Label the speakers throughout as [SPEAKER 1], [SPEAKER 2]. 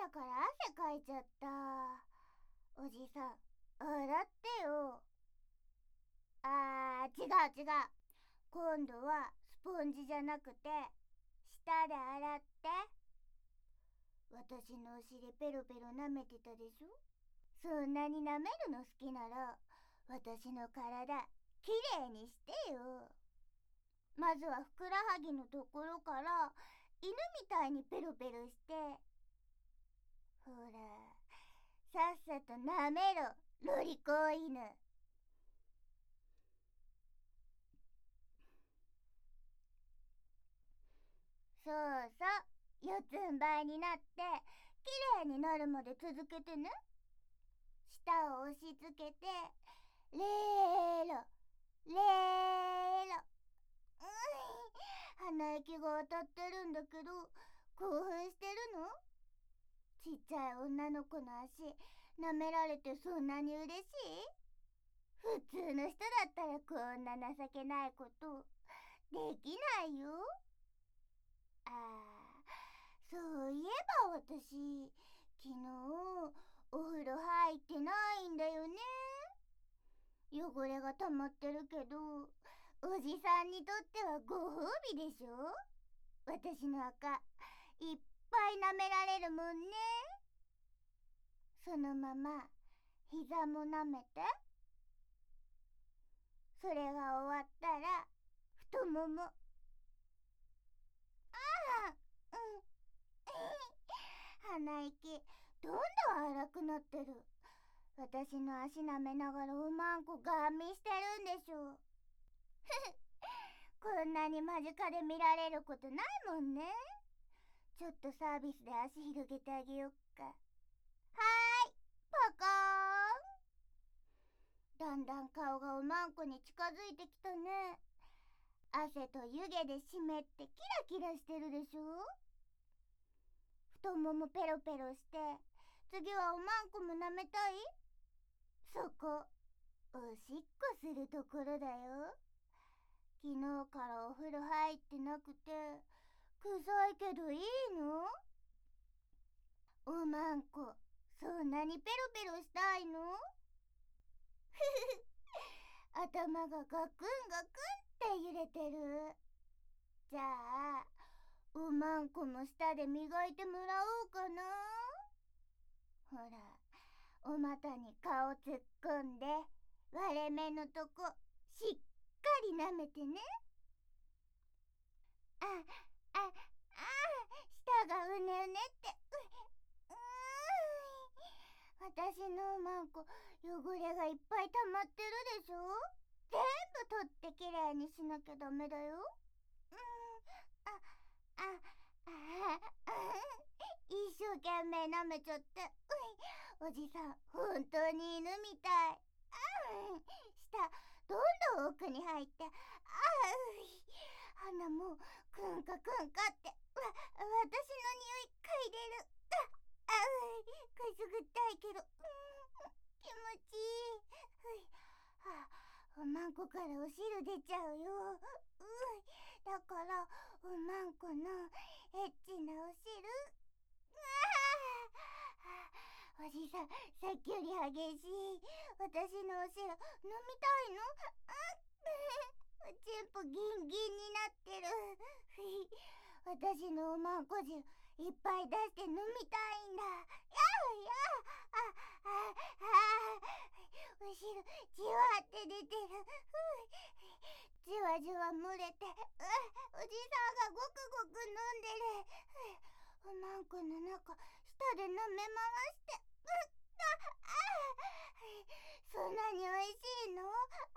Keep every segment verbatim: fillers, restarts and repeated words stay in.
[SPEAKER 1] だから汗かいちゃった。おじさん、洗ってよ。あー、違う違う。今度はスポンジじゃなくて、舌で洗って。私のお尻ペロペロ舐めてたでしょ。そんなに舐めるの好きなら、私の体、きれいにしてよ。まずはふくらはぎのところから、犬みたいにペロペロして。ほら、さっさと舐めろ、ロリコ犬。そうそう、四つん這いになって、きれいになるまで続けてね。舌を押し付けて、レーロ、レーロ。うーん、鼻息が当たってるんだけど、興奮してるの？ちっちゃい女の子の足、舐められてそんなに嬉しい？普通の人だったらこんな情けないことできないよ。ああ、そういえば私、昨日お風呂入ってないんだよね。汚れが溜まってるけど、おじさんにとってはご褒美でしょ。私の赤、いっぱい舐められるもんね。そのまま膝も舐めて。それが終わったら太もも。ああ、うん、鼻息どんどん荒くなってる。私の足舐めながらおまんこガン見してるんでしょ。こんなに間近で見られることないもんね。ちょっとサービスで足広げてあげよっか。はーい、パカーン。だんだん顔がおまんこに近づいてきたね。汗と湯気で湿ってキラキラしてるでしょ。太ももペロペロして、次はおまんこも舐めたい？そこ、おしっこするところだよ。昨日からお風呂入ってなくて、臭いけどいいの？おまんこ、そんなにペロペロしたいの？ふふ頭がガクンガクンって揺れてる。じゃあ、おまんこも舌で磨いてもらおうかな。ほら、お股に顔突っ込んで、割れ目のとこ、しっかり舐めてね。あ、あ、あ、舌がうねうねって、う、うーん。私のおまんこ、汚れがいっぱい溜まってるでしょ。全部取ってきれいにしなきゃダメだよ。うーん、あ、あ、あ、あ、一生懸命舐めちゃって。おじさん、本当に犬みたい。あ、舌、どんどん奥に入って、あ、鼻もくんかくんかって、わ、私の匂い嗅いでる。あ、あ、くすぐったいけど、うん、気持ちいい。はあ、おまんこからお汁出ちゃうよ。うん、だからおまんこのエッチなお汁。あ、おじさん、さっきより激しい。私のお汁飲みたいの？あ、チンポギンギンになってる。私のおまんこ汁いっぱい出して飲みたいんだ。やあやあ、あ、あ、あ、お汁じわって出てる。じわじわ漏れて、う、おじさんがごくごく飲んでる。おまんこの中、舌で舐め回して、うっ、あ、あ、そんなにおいしいの？あ、あ、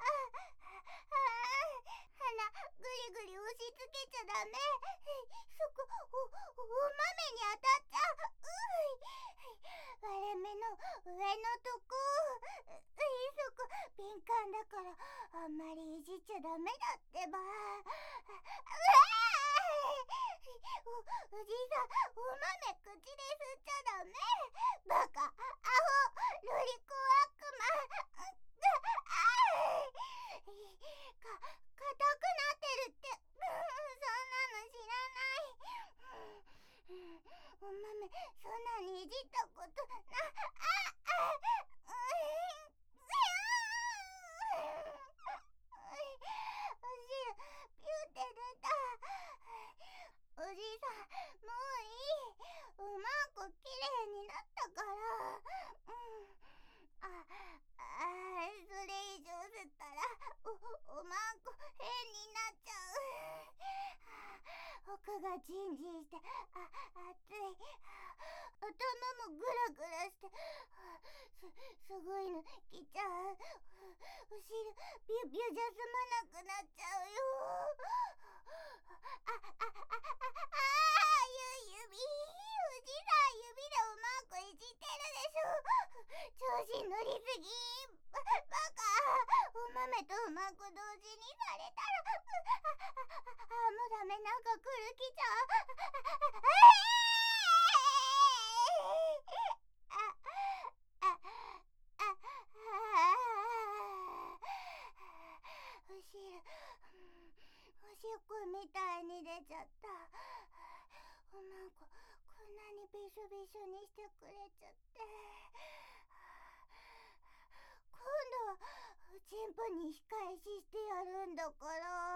[SPEAKER 1] 鼻ぐりぐり押し付けちゃダメ。そこ、お、お豆に当たっちゃう。割れ目の上のとこ、そこ敏感だからあんまりいじっちゃダメだってば。うわー、お、おじさん、お豆口で吸っちゃダメ。バカ、アホ、ロリコ悪魔。か、硬くなってるって、そんなの知らない。お豆、そんなにいじったことな、あ、あ、うおしる、ピューって出た。おじいさん、もういい。おまんこきれいになったから。うん。あ、あ、それ以上吸ったら、お、おまんこ変になっちゃう。奥がジンジンして、あ、熱い。頭もグラグラして、す、すごいの来ちゃう。お尻、ビュビュじゃ済まなくなっちゃうよ。あ、あ、あ、あ、あ、あ、ゆ、指。おじさん、指でおまんこいじってるでしょ。調子乗りすぎ。ば、バカ。お豆とおまんこ同時にされたら、あ、あ、もうダメ、なんか来る来ちゃう。あ、あ、あ、あ、おしる、おしっこみたいに出ちゃった。おまんこ、こんなにびしょびしょにしてくれちゃって。今度は、ちんぽに仕返ししてやるんだから。